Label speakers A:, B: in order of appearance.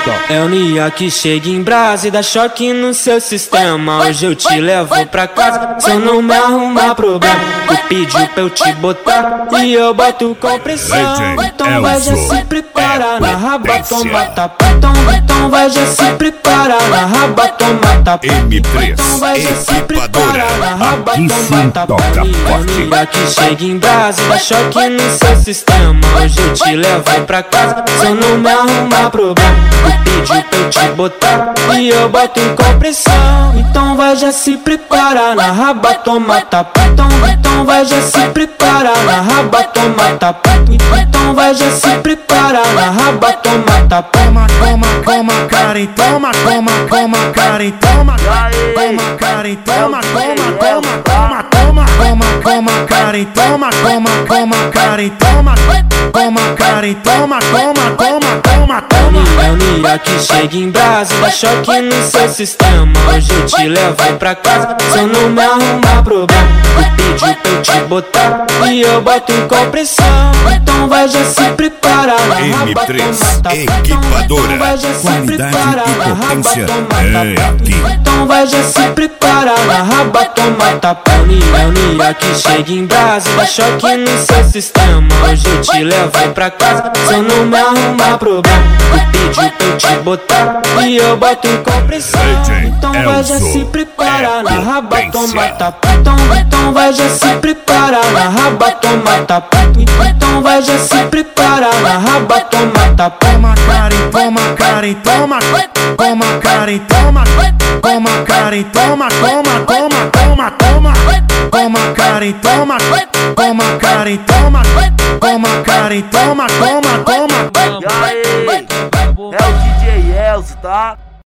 A: É o Nia que chega em brasa e dá choque no seu sistema. Hoje eu te levo pra casa, se eu não me arrumar problema. Tu pediu pra eu te botar e eu boto com pressão. Então vai já se preparar na raba, toma tapa. Então vai já se preparar na raba, toma tapa.
B: M3,
A: Então vai já se preparar na raba, toma tapa. Nia que chega em brasa e dá choque no seu sistema. Hoje eu te levo pra casa, se eu não me arrumar problema. Tu pediu pra eu te botar e eu boto com pressão. Então vai já se preparar na raba, toma tapa. Então vai já se preparar na raba, toma tapa. Então vai já se preparar na raba, toma tapa.
C: Toma cara e toma, toma cara e toma, toma cara e toma, toma cara e toma, toma cara e toma, toma cara e toma, toma.
A: É o Nia que chega em brasa e dá choque no seu sistema. Hoje eu te levo pra casa, se eu não me arrumar problema. Tu pediu pra eu te botar e eu boto com pressão. Então vai já se preparar na raba,
B: M3 Equipadora.
A: Então vai já se
B: Qualidade
A: preparar
B: e
A: na raba,
B: potência
A: toma
B: é
A: tapa.
B: aqui.
A: Então vai já se preparar na raba, toma tapa. É o Nia que chega em brasa e dá choque no seu sistema. Hoje eu te levo pra casa, se eu não me arrumar problema. Tu pediu pra eu te botar e eu boto com pressão. Então vai já se preparar na raba, toma tapa. Então vai já se preparar na raba, toma tapa. Então vai já se preparar na raba, toma tapa.
C: Toma cara e toma, toma cara e toma, toma cara e toma, toma cara e toma, toma cara e toma, toma cara e toma, toma.
D: E aí, é o DJ Elcio, tá?